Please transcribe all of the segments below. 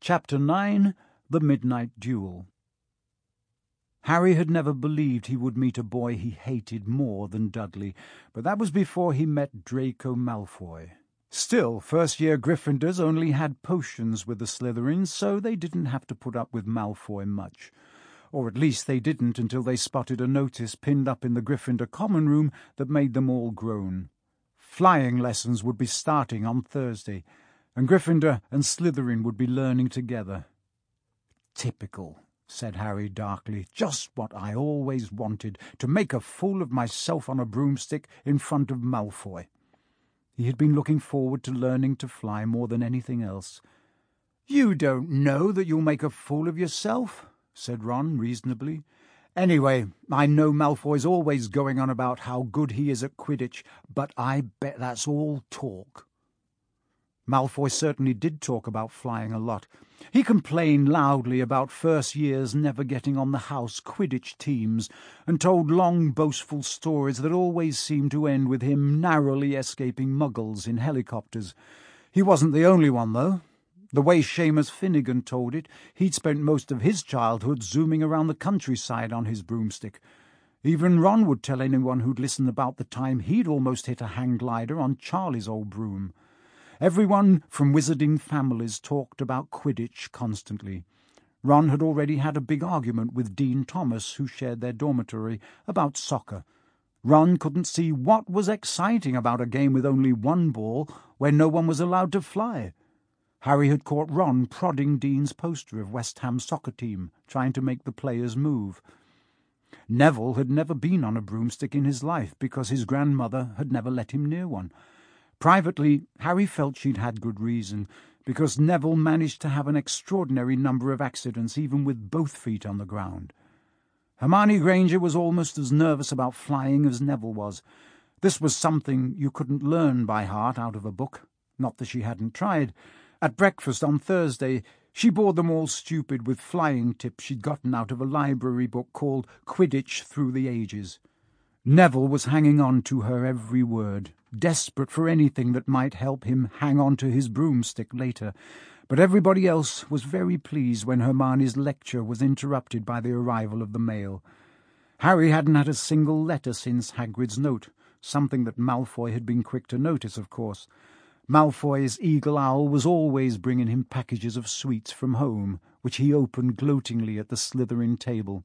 Chapter 9. The Midnight Duel. Harry had never believed he would meet a boy he hated more than Dudley, but that was before he met Draco Malfoy. Still, first-year Gryffindors only had potions with the Slytherins, so they didn't have to put up with Malfoy much. Or at least they didn't until they spotted a notice pinned up in the Gryffindor common room that made them all groan. Flying lessons would be starting on Thursday, and Gryffindor and Slytherin would be learning together. "Typical," said Harry darkly. "Just what I always wanted, to make a fool of myself on a broomstick in front of Malfoy." He had been looking forward to learning to fly more than anything else. "You don't know that you'll make a fool of yourself," said Ron reasonably. "Anyway, I know Malfoy's always going on about how good he is at Quidditch, but I bet that's all talk." Malfoy certainly did talk about flying a lot. He complained loudly about first years never getting on the house Quidditch teams, and told long boastful stories that always seemed to end with him narrowly escaping Muggles in helicopters. He wasn't the only one, though. The way Seamus Finnegan told it, he'd spent most of his childhood zooming around the countryside on his broomstick. Even Ron would tell anyone who'd listen about the time he'd almost hit a hang glider on Charlie's old broom. Everyone from wizarding families talked about Quidditch constantly. Ron had already had a big argument with Dean Thomas, who shared their dormitory, about soccer. Ron couldn't see what was exciting about a game with only one ball where no one was allowed to fly. Harry had caught Ron prodding Dean's poster of West Ham's soccer team, trying to make the players move. Neville had never been on a broomstick in his life because his grandmother had never let him near one. Privately, Harry felt she'd had good reason, because Neville managed to have an extraordinary number of accidents even with both feet on the ground. Hermione Granger was almost as nervous about flying as Neville was. This was something you couldn't learn by heart out of a book, not that she hadn't tried. At breakfast on Thursday, she bored them all stupid with flying tips she'd gotten out of a library book called Quidditch Through the Ages. Neville was hanging on to her every word, desperate for anything that might help him hang on to his broomstick later, but everybody else was very pleased when Hermione's lecture was interrupted by the arrival of the mail. Harry hadn't had a single letter since Hagrid's note, something that Malfoy had been quick to notice, of course. Malfoy's eagle owl was always bringing him packages of sweets from home, which he opened gloatingly at the Slytherin table.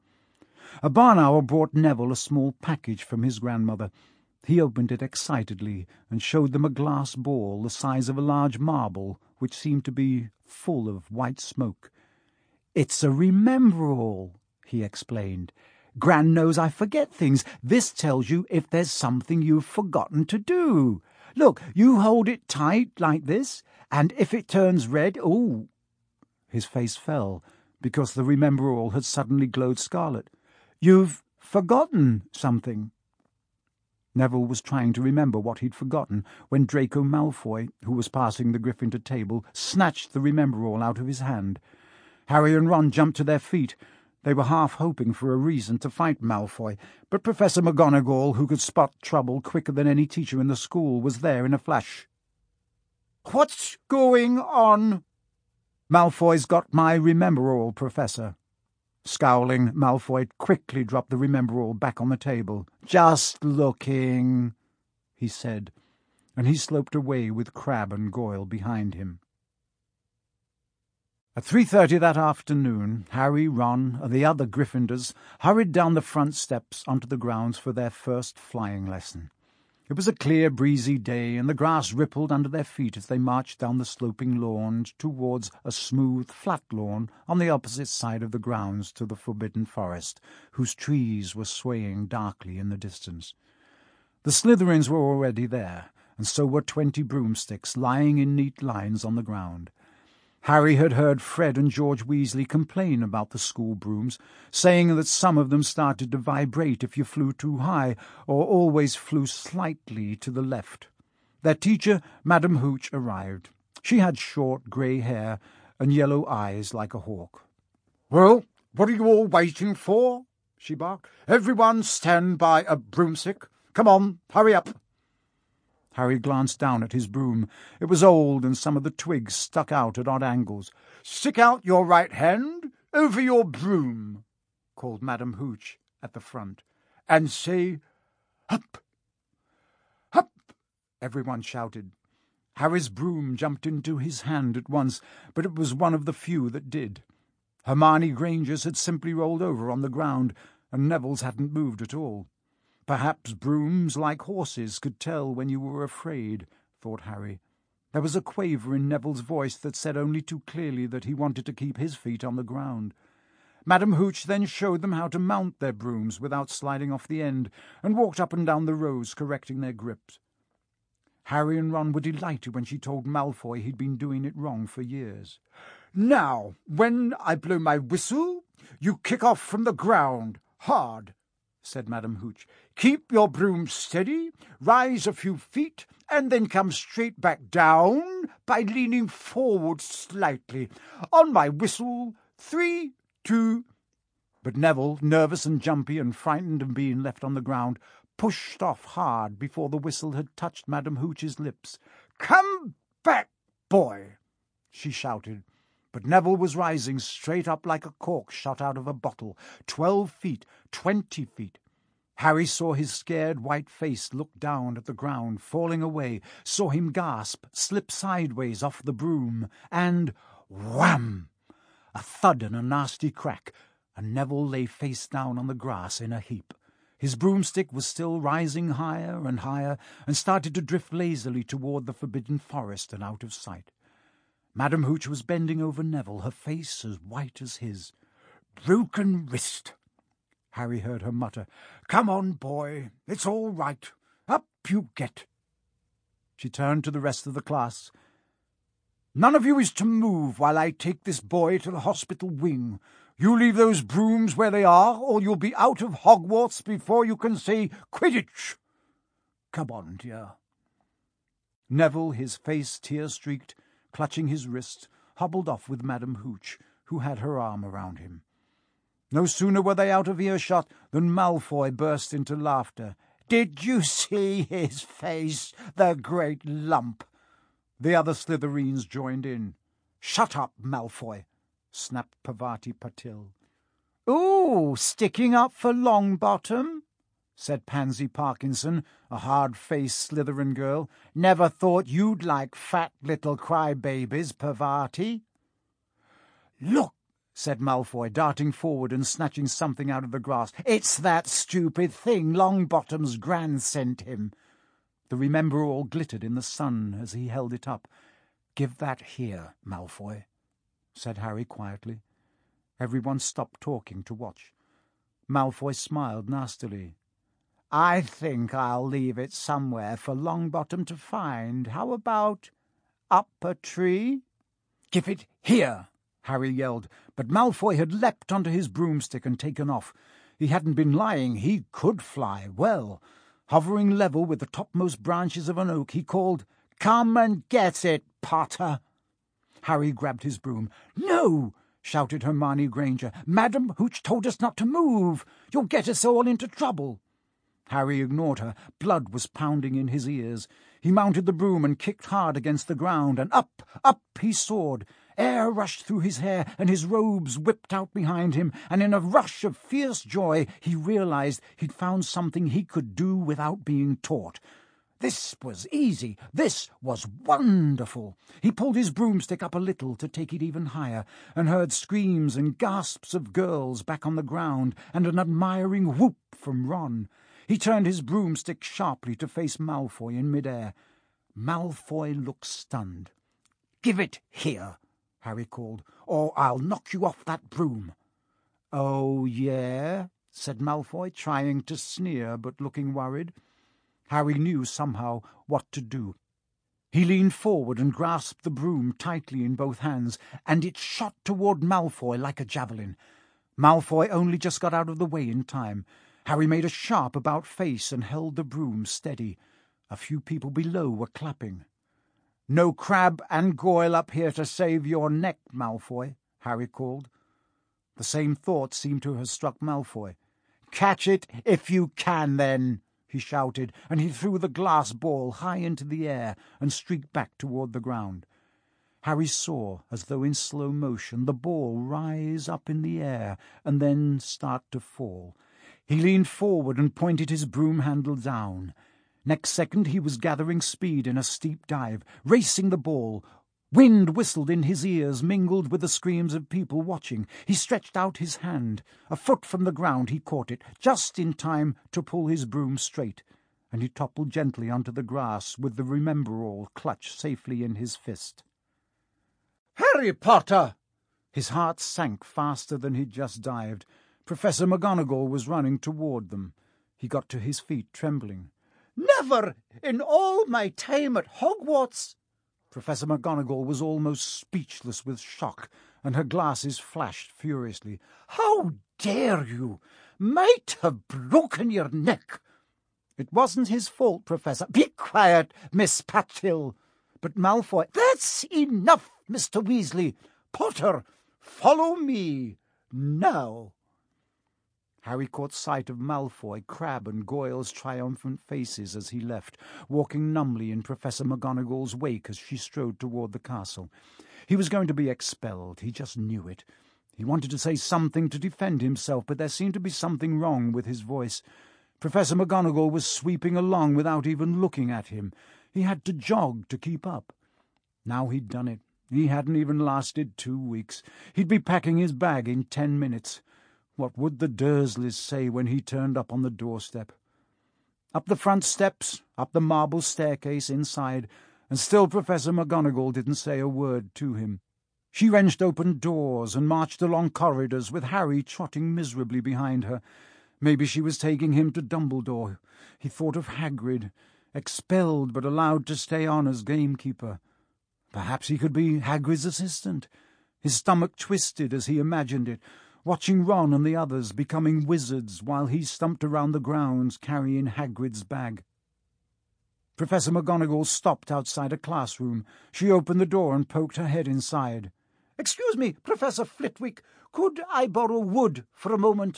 A barn owl brought Neville a small package from his grandmother. He opened it excitedly and showed them a glass ball the size of a large marble, which seemed to be full of white smoke. "It's a Remember-All," he explained. "Gran knows I forget things. This tells you if there's something you've forgotten to do. Look, you hold it tight like this, and if it turns red, ooh." His face fell, because the Remember-All had suddenly glowed scarlet. "You've forgotten something." Neville was trying to remember what he'd forgotten when Draco Malfoy, who was passing the Gryffindor table, snatched the Remember-All out of his hand. Harry and Ron jumped to their feet. They were half hoping for a reason to fight Malfoy, but Professor McGonagall, who could spot trouble quicker than any teacher in the school, was there in a flash. "What's going on?" "Malfoy's got my Remember-All, Professor." Scowling, Malfoy quickly dropped the Remember-All back on the table. "Just looking," he said, and he sloped away with Crabbe and Goyle behind him. At 3:30 that afternoon, Harry, Ron, and the other Gryffindors hurried down the front steps onto the grounds for their first flying lesson. It was a clear, breezy day, and the grass rippled under their feet as they marched down the sloping lawn towards a smooth, flat lawn on the opposite side of the grounds to the Forbidden Forest, whose trees were swaying darkly in the distance. The Slytherins were already there, and so were 20 broomsticks lying in neat lines on the ground. Harry had heard Fred and George Weasley complain about the school brooms, saying that some of them started to vibrate if you flew too high, or always flew slightly to the left. Their teacher, Madam Hooch, arrived. She had short grey hair and yellow eyes like a hawk. "Well, what are you all waiting for?" she barked. "Everyone stand by a broomstick. Come on, hurry up." Harry glanced down at his broom. It was old, and some of the twigs stuck out at odd angles. "Stick out your right hand over your broom," called Madam Hooch at the front, "and say, 'Hup! Hup!'" Everyone shouted. Harry's broom jumped into his hand at once, but it was one of the few that did. Hermione Granger's had simply rolled over on the ground, and Neville's hadn't moved at all. Perhaps brooms, like horses, could tell when you were afraid, thought Harry. There was a quaver in Neville's voice that said only too clearly that he wanted to keep his feet on the ground. Madam Hooch then showed them how to mount their brooms without sliding off the end, and walked up and down the rows correcting their grips. Harry and Ron were delighted when she told Malfoy he'd been doing it wrong for years. "Now, when I blow my whistle, you kick off from the ground, hard," said Madam Hooch. "Keep your broom steady, rise a few feet, and then come straight back down by leaning forward slightly. On my whistle, 3, 2... But Neville, nervous and jumpy and frightened of being left on the ground, pushed off hard before the whistle had touched Madam Hooch's lips. "Come back, boy," she shouted. But Neville was rising straight up like a cork shot out of a bottle, 12 feet, 20 feet. Harry saw his scared white face look down at the ground, falling away, saw him gasp, slip sideways off the broom, and wham! A thud and a nasty crack, and Neville lay face down on the grass in a heap. His broomstick was still rising higher and higher, and started to drift lazily toward the forbidden forest and out of sight. Madam Hooch was bending over Neville, her face as white as his. "Broken wrist," Harry heard her mutter. "Come on, boy, it's all right. Up you get." She turned to the rest of the class. "None of you is to move while I take this boy to the hospital wing. You leave those brooms where they are, or you'll be out of Hogwarts before you can say Quidditch. Come on, dear." Neville, his face tear-streaked, clutching his wrist, hobbled off with Madam Hooch, who had her arm around him. No sooner were they out of earshot than Malfoy burst into laughter. "Did you see his face, the great lump?" The other Slytherins joined in. "Shut up, Malfoy," snapped Parvati Patil. "Ooh, sticking up for Longbottom?" said Pansy Parkinson, a hard-faced Slytherin girl. "Never thought you'd like fat little crybabies, Parvati." "Look," said Malfoy, darting forward and snatching something out of the grass. "It's that stupid thing Longbottom's gran sent him." The Remember-All glittered in the sun as he held it up. "Give that here, Malfoy," said Harry quietly. Everyone stopped talking to watch. Malfoy smiled nastily. "I think I'll leave it somewhere for Longbottom to find. How about up a tree?" "Give it here!" Harry yelled, but Malfoy had leapt onto his broomstick and taken off. He hadn't been lying. He could fly well. Hovering level with the topmost branches of an oak, he called, "Come and get it, Potter!" Harry grabbed his broom. "No!" shouted Hermione Granger. "Madam Hooch told us not to move. You'll get us all into trouble." Harry ignored her. Blood was pounding in his ears. He mounted the broom and kicked hard against the ground, and up he soared. Air rushed through his hair, and his robes whipped out behind him, and in a rush of fierce joy he realized he'd found something he could do without being taught. This was easy. This was wonderful. He pulled his broomstick up a little to take it even higher, and heard screams and gasps of girls back on the ground, and an admiring whoop from Ron. He turned his broomstick sharply to face Malfoy in mid-air. Malfoy looked stunned. "Give it here," Harry called, "or I'll knock you off that broom." "Oh, yeah?" said Malfoy, trying to sneer but looking worried. Harry knew somehow what to do. He leaned forward and grasped the broom tightly in both hands, and it shot toward Malfoy like a javelin. Malfoy only just got out of the way in time. Harry made a sharp about-face and held the broom steady. A few people below were clapping. "No Crabbe and Goyle up here to save your neck, Malfoy," Harry called. The same thought seemed to have struck Malfoy. "Catch it if you can, then," he shouted, and he threw the glass ball high into the air and streaked back toward the ground. Harry saw, as though in slow motion, the ball rise up in the air and then start to fall. He leaned forward and pointed his broom handle down. Next second he was gathering speed in a steep dive, racing the ball. Wind whistled in his ears, mingled with the screams of people watching. He stretched out his hand. A foot from the ground he caught it, just in time to pull his broom straight, and he toppled gently onto the grass with the Remember-All clutched safely in his fist. "Harry Potter!" His heart sank faster than he'd just dived. Professor McGonagall was running toward them. He got to his feet, trembling. "Never in all my time at Hogwarts!" Professor McGonagall was almost speechless with shock, and her glasses flashed furiously. "How dare you! Might have broken your neck!" "It wasn't his fault, Professor." "Be quiet, Miss Patchill." "But Malfoy—" "That's enough, Mr. Weasley. Potter, follow me, now." Harry caught sight of Malfoy, Crabbe and Goyle's triumphant faces as he left, walking numbly in Professor McGonagall's wake as she strode toward the castle. He was going to be expelled. He just knew it. He wanted to say something to defend himself, but there seemed to be something wrong with his voice. Professor McGonagall was sweeping along without even looking at him. He had to jog to keep up. Now he'd done it. He hadn't even lasted 2 weeks. He'd be packing his bag in 10 minutes. What would the Dursleys say when he turned up on the doorstep? Up the front steps, up the marble staircase inside, and still Professor McGonagall didn't say a word to him. She wrenched open doors and marched along corridors with Harry trotting miserably behind her. Maybe she was taking him to Dumbledore. He thought of Hagrid, expelled but allowed to stay on as gamekeeper. Perhaps he could be Hagrid's assistant. His stomach twisted as he imagined it, watching Ron and the others becoming wizards while he stumped around the grounds carrying Hagrid's bag. Professor McGonagall stopped outside a classroom. She opened the door and poked her head inside. "Excuse me, Professor Flitwick, could I borrow Wood for a moment?"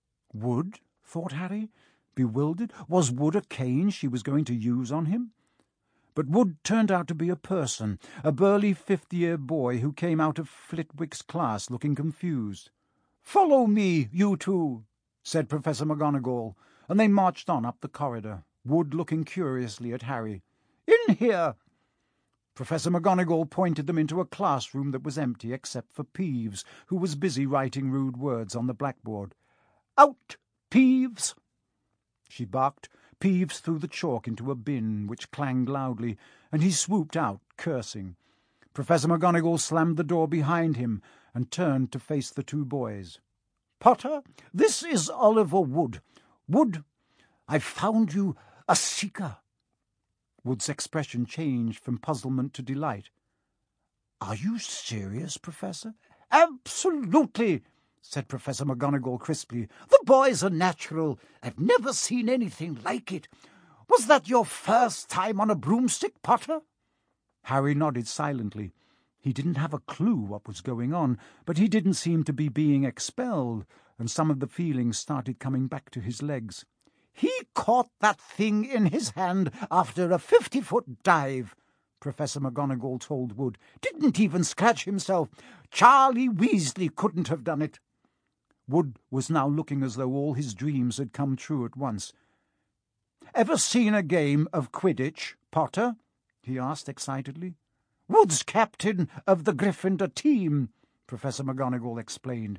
Wood? Thought Harry, bewildered. Was Wood a cane she was going to use on him? But Wood turned out to be a person, a burly 5th-year boy who came out of Flitwick's class looking confused. "Follow me, you two," said Professor McGonagall, and they marched on up the corridor, Wood looking curiously at Harry. "In here." Professor McGonagall pointed them into a classroom that was empty except for Peeves, who was busy writing rude words on the blackboard. "Out, Peeves!" She barked. Peeves threw the chalk into a bin, which clanged loudly, and he swooped out, cursing. Professor McGonagall slammed the door behind him and turned to face the two boys. "Potter, this is Oliver Wood. Wood, I've found you a seeker." Wood's expression changed from puzzlement to delight. "Are you serious, Professor?" "Absolutely," said Professor McGonagall crisply. "The boy's a natural. I've never seen anything like it. Was that your first time on a broomstick, Potter?" Harry nodded silently. He didn't have a clue what was going on, but he didn't seem to be being expelled, and some of the feelings started coming back to his legs. "He caught that thing in his hand after a 50-foot dive," Professor McGonagall told Wood. "Didn't even scratch himself. Charlie Weasley couldn't have done it." Wood was now looking as though all his dreams had come true at once. "Ever seen a game of Quidditch, Potter?" he asked excitedly. "Wood's captain of the Gryffindor team," Professor McGonagall explained.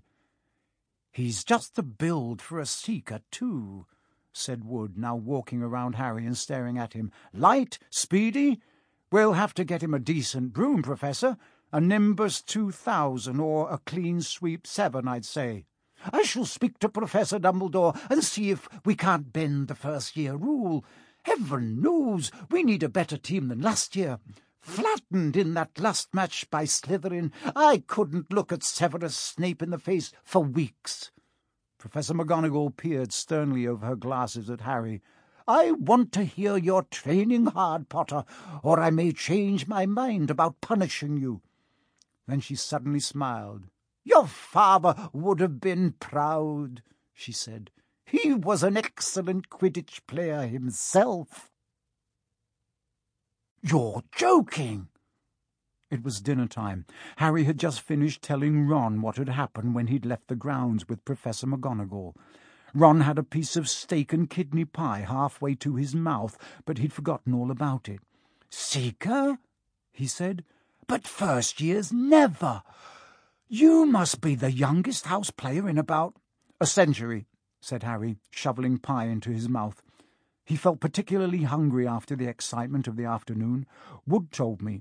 "He's just the build for a seeker, too," said Wood, now walking around Harry and staring at him. "Light, speedy. We'll have to get him a decent broom, Professor. A Nimbus 2000 or a Clean Sweep 7, I'd say. I shall speak to Professor Dumbledore and see if we can't bend the first-year rule. Heaven knows we need a better team than last year. Flattened in that last match by Slytherin, I couldn't look at Severus Snape in the face for weeks." Professor McGonagall peered sternly over her glasses at Harry. "I want to hear you're training hard, Potter, or I may change my mind about punishing you." Then she suddenly smiled. "Your father would have been proud," she said. He was an excellent Quidditch player himself." "You're joking!" It was dinner time. Harry had just finished telling Ron what had happened when he'd left the grounds with Professor McGonagall. Ron had a piece of steak and kidney pie halfway to his mouth, but he'd forgotten all about it. "Seeker?" he said. "But first years never. You must be the youngest house player in about—" "A century," said Harry, shoveling pie into his mouth. He felt particularly hungry after the excitement of the afternoon. "Wood told me."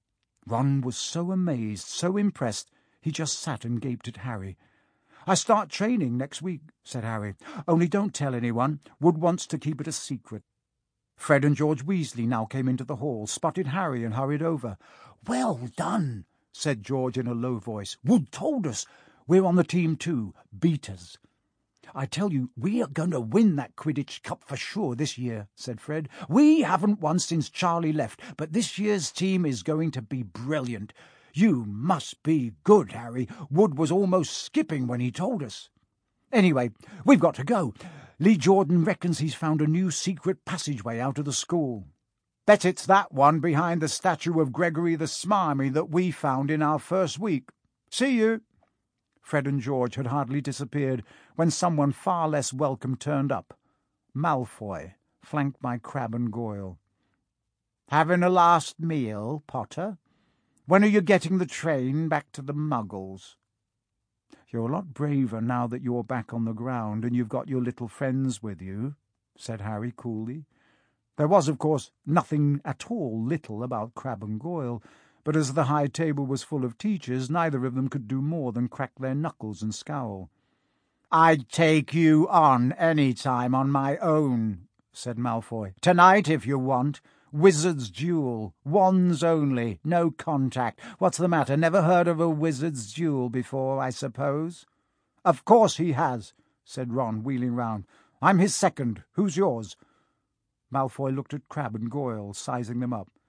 Ron was so amazed, so impressed, he just sat and gaped at Harry. "I start training next week," said Harry. "Only don't tell anyone. Wood wants to keep it a secret." Fred and George Weasley now came into the hall, spotted Harry and hurried over. "Well done," said George in a low voice. "Wood told us. We're on the team too. Beat us." "I tell you, we are going to win that Quidditch Cup for sure this year," said Fred. "We haven't won since Charlie left, but this year's team is going to be brilliant. You must be good, Harry. Wood was almost skipping when he told us. Anyway, we've got to go. Lee Jordan reckons he's found a new secret passageway out of the school. Bet it's that one behind the statue of Gregory the Smarmy that we found in our first week. See you." Fred and George had hardly disappeared when someone far less welcome turned up. Malfoy, flanked by Crabbe and Goyle. "Having a last meal, Potter? When are you getting the train back to the Muggles?" "You're a lot braver now that you're back on the ground and you've got your little friends with you," said Harry coolly. There was, of course, nothing at all little about Crabbe and Goyle, but as the high table was full of teachers, neither of them could do more than crack their knuckles and scowl. "I'd take you on any time on my own," said Malfoy. "Tonight, if you want. Wizard's duel. Wands only. No contact. What's the matter? Never heard of a wizard's duel before, I suppose?" "Of course he has," said Ron, wheeling round. "I'm his second. Who's yours?" Malfoy looked at Crabbe and Goyle, sizing them up.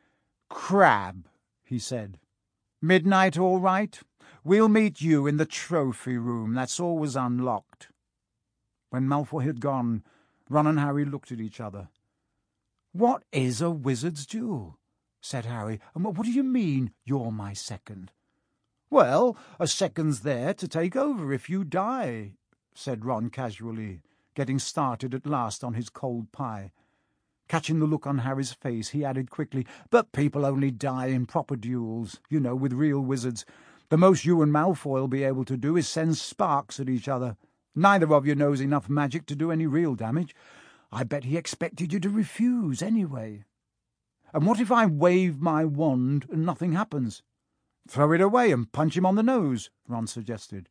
"Crabbe," he said. "Midnight all right? We'll meet you in the trophy room. That's always unlocked." When Malfoy had gone, Ron and Harry looked at each other. "What is a wizard's duel?" said Harry. "And what do you mean, you're my second?" "Well, a second's there to take over if you die," said Ron casually, getting started at last on his cold pie. Catching the look on Harry's face, he added quickly, "But people only die in proper duels, you know, with real wizards. The most you and Malfoy'll be able to do is send sparks at each other. Neither of you knows enough magic to do any real damage. I bet he expected you to refuse anyway." "And what if I wave my wand and nothing happens?" "Throw it away and punch him on the nose," Ron suggested.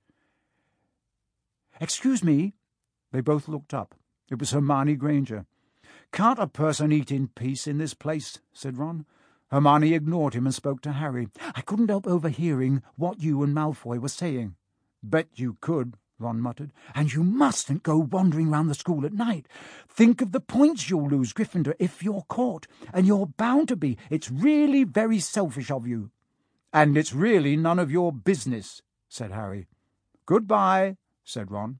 "Excuse me." They both looked up. It was Hermione Granger. "Can't a person eat in peace in this place?" said Ron. Hermione ignored him and spoke to Harry. "I couldn't help overhearing what you and Malfoy were saying." "Bet you could," Ron muttered. "And you mustn't go wandering round the school at night. Think of the points you'll lose, Gryffindor, if you're caught. And you're bound to be. It's really very selfish of you." "And it's really none of your business," said Harry. "Goodbye," said Ron.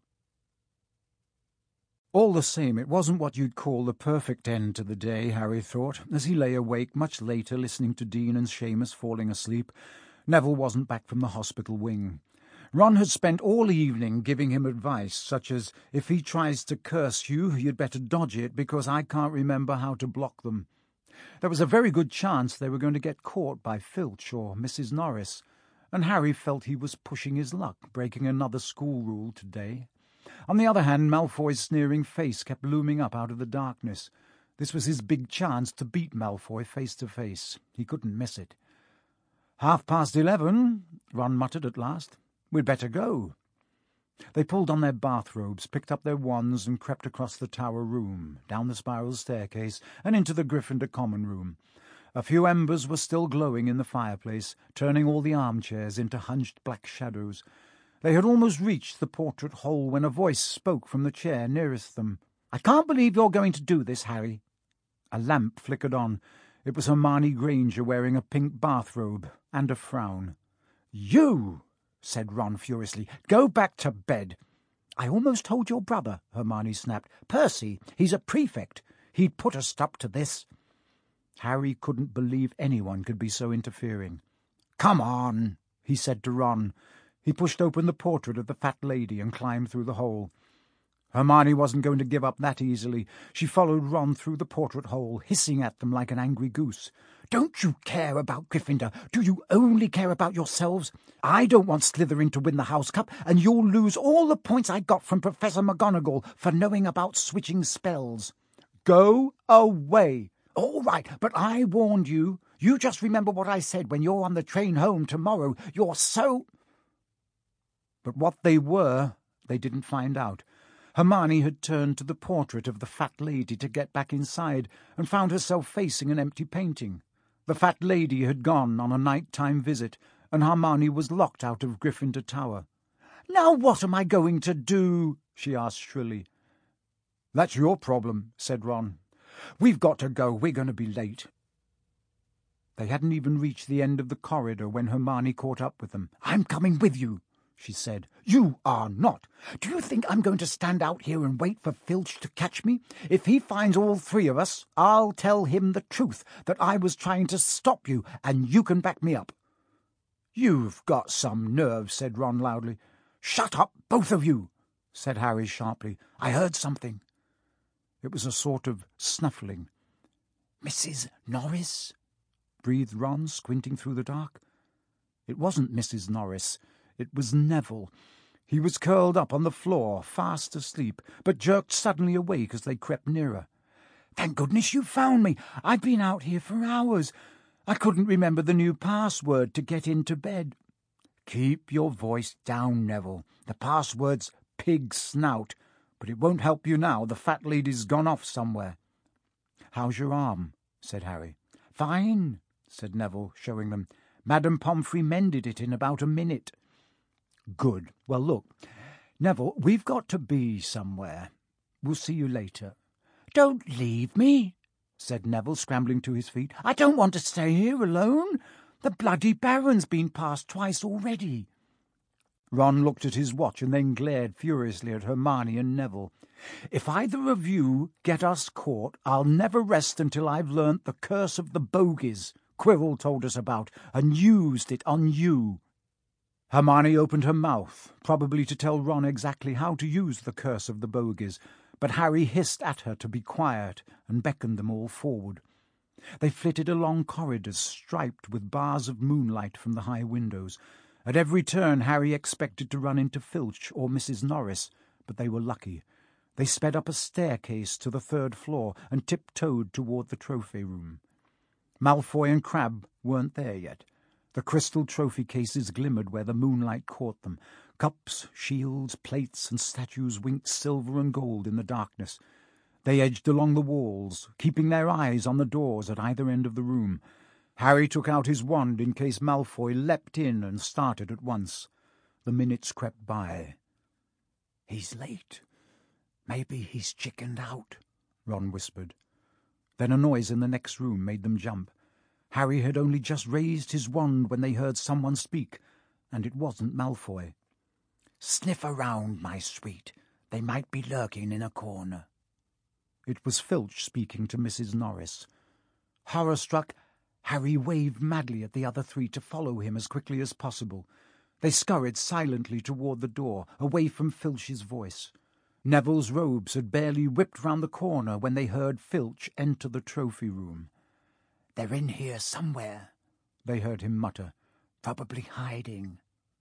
All the same, it wasn't what you'd call the perfect end to the day, Harry thought, as he lay awake much later listening to Dean and Seamus falling asleep. Neville wasn't back from the hospital wing. Ron had spent all evening giving him advice, such as, "If he tries to curse you, you'd better dodge it, because I can't remember how to block them." There was a very good chance they were going to get caught by Filch or Mrs. Norris, and Harry felt he was pushing his luck, breaking another school rule today. On the other hand, Malfoy's sneering face kept looming up out of the darkness. This was his big chance to beat Malfoy face to face. He couldn't miss it. 11:30, Ron muttered at last. "We'd better go." They pulled on their bathrobes, picked up their wands, and crept across the tower room, down the spiral staircase, and into the Gryffindor common room. A few embers were still glowing in the fireplace, turning all the armchairs into hunched black shadows. They had almost reached the portrait hole when a voice spoke from the chair nearest them. "I can't believe you're going to do this, Harry." A lamp flickered on. It was Hermione Granger wearing a pink bathrobe and a frown. "You!" said Ron furiously. "Go back to bed." "I almost told your brother," Hermione snapped. "Percy, he's a prefect. He'd put us up to this." Harry couldn't believe anyone could be so interfering. "Come on," he said to Ron. He pushed open the portrait of the fat lady and climbed through the hole. Hermione wasn't going to give up that easily. She followed Ron through the portrait hole, hissing at them like an angry goose. "Don't you care about Gryffindor? Do you only care about yourselves? I don't want Slytherin to win the House Cup, and you'll lose all the points I got from Professor McGonagall for knowing about switching spells." "Go away." "All right, but I warned you. You just remember what I said when you're on the train home tomorrow. You're so—" But what they were, they didn't find out. Hermione had turned to the portrait of the fat lady to get back inside and found herself facing an empty painting. The fat lady had gone on a night-time visit, and Hermione was locked out of Gryffindor Tower. "Now what am I going to do?" she asked shrilly. "That's your problem," said Ron. "We've got to go. We're going to be late." They hadn't even reached the end of the corridor when Hermione caught up with them. "I'm coming with you," she said. "You are not. Do you think I'm going to stand out here and wait for Filch to catch me? If he finds all three of us, I'll tell him the truth, that I was trying to stop you, and you can back me up." "You've got some nerve," said Ron loudly. "Shut up, both of you," said Harry sharply. "I heard something." It was a sort of snuffling. "Mrs. Norris?" breathed Ron, squinting through the dark. It wasn't Mrs. Norris. It was Neville. He was curled up on the floor, fast asleep, but jerked suddenly awake as they crept nearer. "Thank goodness you found me. I've been out here for hours. I couldn't remember the new password to get into bed." "Keep your voice down, Neville. The password's pig snout, but it won't help you now. The fat lady's gone off somewhere." "How's your arm?" said Harry. "Fine," said Neville, showing them. "Madame Pomfrey mended it in about a minute." "Good. Well, look, Neville, we've got to be somewhere. We'll see you later." "Don't leave me," said Neville, scrambling to his feet. "I don't want to stay here alone. The bloody Baron's been past twice already." Ron looked at his watch and then glared furiously at Hermione and Neville. "If either of you get us caught, I'll never rest until I've learnt the curse of the bogies Quirrell told us about and used it on you." Hermione opened her mouth, probably to tell Ron exactly how to use the curse of the bogies, but Harry hissed at her to be quiet and beckoned them all forward. They flitted along corridors striped with bars of moonlight from the high windows. At every turn Harry expected to run into Filch or Mrs. Norris, but they were lucky. They sped up a staircase to the third floor and tiptoed toward the trophy room. Malfoy and Crabbe weren't there yet. The crystal trophy cases glimmered where the moonlight caught them. Cups, shields, plates, and statues winked silver and gold in the darkness. They edged along the walls, keeping their eyes on the doors at either end of the room. Harry took out his wand in case Malfoy leapt in and started at once. The minutes crept by. "He's late. Maybe he's chickened out," Ron whispered. Then a noise in the next room made them jump. Harry had only just raised his wand when they heard someone speak, and it wasn't Malfoy. "Sniff around, my sweet. They might be lurking in a corner." It was Filch speaking to Mrs. Norris. Horror-struck, Harry waved madly at the other three to follow him as quickly as possible. They scurried silently toward the door, away from Filch's voice. Neville's robes had barely whipped round the corner when they heard Filch enter the trophy room. "They're in here somewhere," they heard him mutter. "Probably hiding."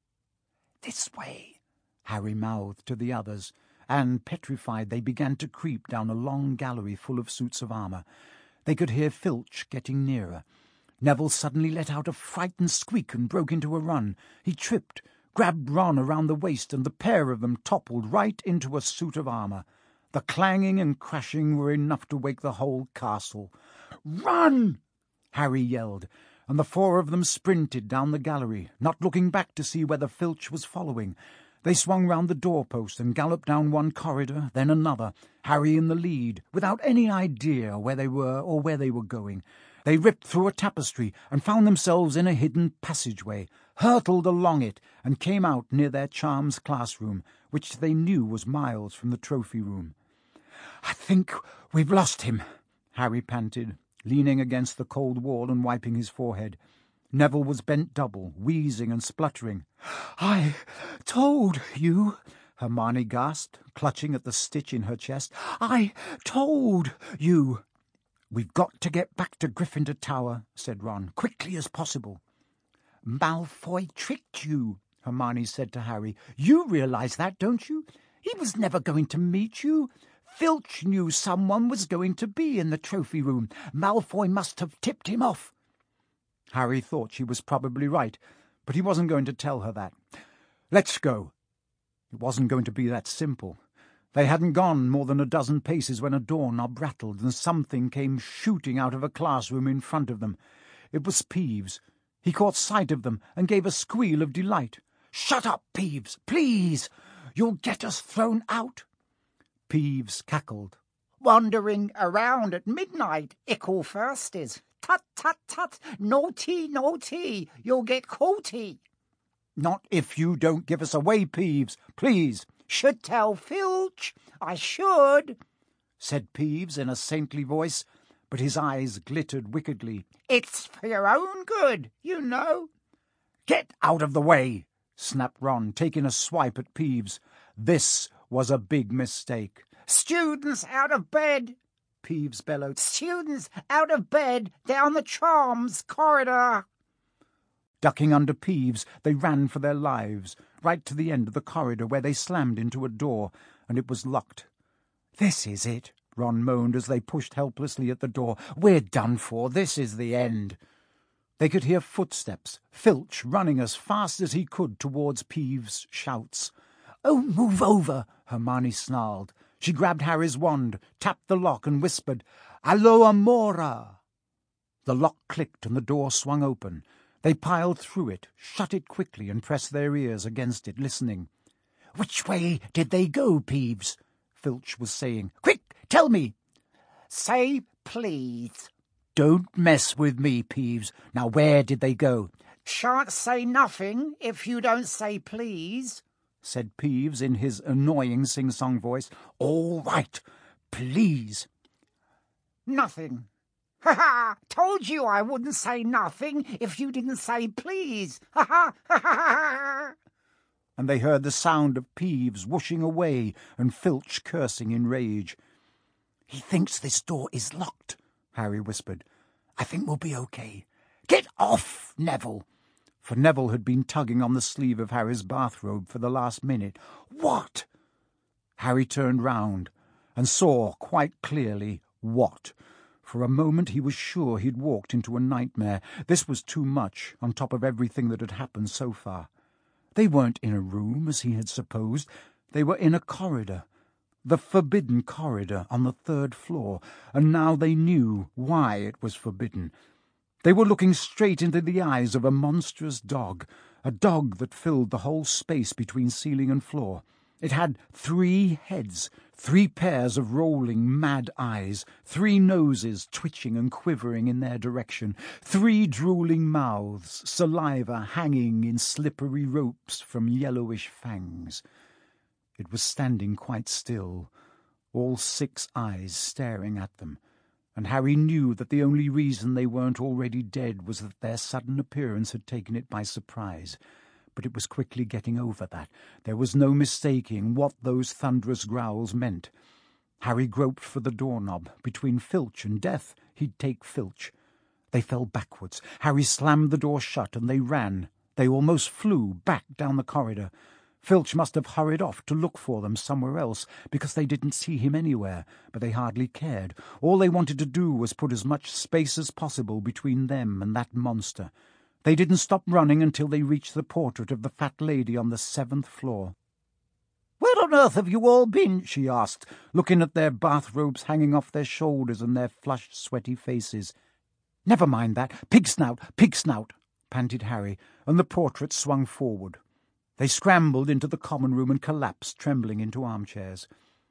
"This way," Harry mouthed to the others, and, petrified, they began to creep down a long gallery full of suits of armour. They could hear Filch getting nearer. Neville suddenly let out a frightened squeak and broke into a run. He tripped, grabbed Ron around the waist, and the pair of them toppled right into a suit of armour. The clanging and crashing were enough to wake the whole castle. "Run!" Harry yelled, and the four of them sprinted down the gallery, not looking back to see whether Filch was following. They swung round the doorpost and galloped down one corridor, then another, Harry in the lead, without any idea where they were or where they were going. They ripped through a tapestry and found themselves in a hidden passageway. hurtled along it, and came out near their charms classroom, which they knew was miles from the trophy room. "I think we've lost him," Harry panted, leaning against the cold wall and wiping his forehead. Neville was bent double, wheezing and spluttering. "I told you," Hermione gasped, clutching at the stitch in her chest. "I told you." "We've got to get back to Gryffindor Tower," said Ron, "quickly as possible." "Malfoy tricked you," Hermione said to Harry. "You realise that, don't you? He was never going to meet you. Filch knew someone was going to be in the trophy room. Malfoy must have tipped him off." Harry thought she was probably right, but he wasn't going to tell her that. "Let's go." It wasn't going to be that simple. They hadn't gone more than a dozen paces when a doorknob rattled and something came shooting out of a classroom in front of them. It was Peeves. He caught sight of them and gave a squeal of delight. "Shut up, Peeves, please! You'll get us thrown out." Peeves cackled. "Wandering around at midnight, ickle first is. Tut, tut, tut! Naughty, naughty! You'll get caughty." "Not if you don't give us away, Peeves, please." "Should tell Filch, I should," said Peeves in a saintly voice, but his eyes glittered wickedly. "It's for your own good, you know." "Get out of the way," snapped Ron, taking a swipe at Peeves. This was a big mistake. "Students out of bed," Peeves bellowed. "Students out of bed down the charms corridor." Ducking under Peeves, they ran for their lives, right to the end of the corridor where they slammed into a door, and it was locked. "This is it," Ron moaned as they pushed helplessly at the door. "We're done for. This is the end." They could hear footsteps, Filch running as fast as he could towards Peeves' shouts. "Oh, move over," Hermione snarled. She grabbed Harry's wand, tapped the lock and whispered, "Alohomora!" The lock clicked and the door swung open. They piled through it, shut it quickly and pressed their ears against it, listening. "Which way did they go, Peeves?" Filch was saying. "Quick, tell me." "Say please." "Don't mess with me, Peeves. Now where did they go?" "Shan't say nothing if you don't say please," said Peeves in his annoying sing-song voice. "All right, please." "Nothing. Ha ha! Told you I wouldn't say nothing if you didn't say please. Ha ha ha ha!" And they heard the sound of Peeves whooshing away and Filch cursing in rage. "He thinks this door is locked," Harry whispered. "I think we'll be okay. Get off, Neville!" For Neville had been tugging on the sleeve of Harry's bathrobe for the last minute. "What?" Harry turned round and saw quite clearly what. For a moment he was sure he'd walked into a nightmare. This was too much, on top of everything that had happened so far. They weren't in a room, as he had supposed. They were in a corridor. The forbidden corridor on the 3rd floor, and now they knew why it was forbidden. They were looking straight into the eyes of a monstrous dog, a dog that filled the whole space between ceiling and floor. It had 3 heads, 3 pairs of rolling, mad eyes, 3 noses twitching and quivering in their direction, 3 drooling mouths, saliva hanging in slippery ropes from yellowish fangs. It was standing quite still, all 6 eyes staring at them, and Harry knew that the only reason they weren't already dead was that their sudden appearance had taken it by surprise. But it was quickly getting over that. There was no mistaking what those thunderous growls meant. Harry groped for the doorknob. Between Filch and death, he'd take Filch. They fell backwards. Harry slammed the door shut, and they ran. They almost flew back down the corridor. Filch must have hurried off to look for them somewhere else, because they didn't see him anywhere, but they hardly cared. All they wanted to do was put as much space as possible between them and that monster. They didn't stop running until they reached the portrait of the fat lady on the 7th floor. "Where on earth have you all been?" she asked, looking at their bathrobes hanging off their shoulders and their flushed, sweaty faces. "Never mind that. Pig snout, panted Harry, and the portrait swung forward. They scrambled into the common room and collapsed, trembling, into armchairs.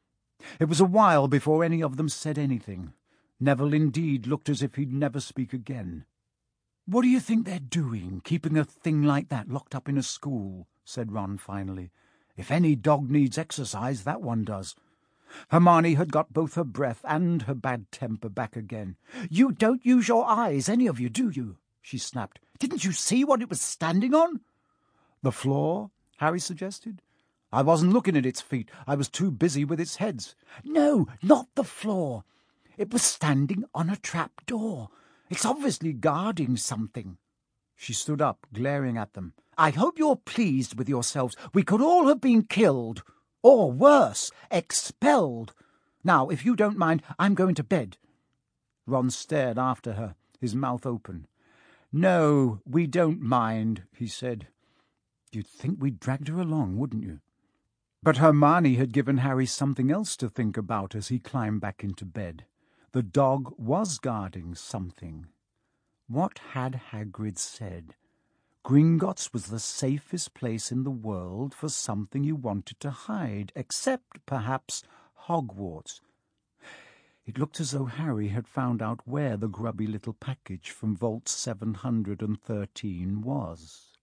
It was a while before any of them said anything. Neville indeed looked as if he'd never speak again. "What do you think they're doing, keeping a thing like that locked up in a school?" said Ron finally. "If any dog needs exercise, that one does." Hermione had got both her breath and her bad temper back again. "You don't use your eyes, any of you, do you?" she snapped. "Didn't you see what it was standing on?" "The floor?" Harry suggested. "I wasn't looking at its feet. I was too busy with its heads." "No, not the floor. It was standing on a trap door. It's obviously guarding something." She stood up, glaring at them. "I hope you're pleased with yourselves. We could all have been killed. Or worse, expelled. Now, if you don't mind, I'm going to bed." Ron stared after her, his mouth open. "No, we don't mind," he said. "You'd think we'd dragged her along, wouldn't you?" But Hermione had given Harry something else to think about as he climbed back into bed. The dog was guarding something. What had Hagrid said? Gringotts was the safest place in the world for something you wanted to hide, except, perhaps, Hogwarts. It looked as though Harry had found out where the grubby little package from Vault 713 was.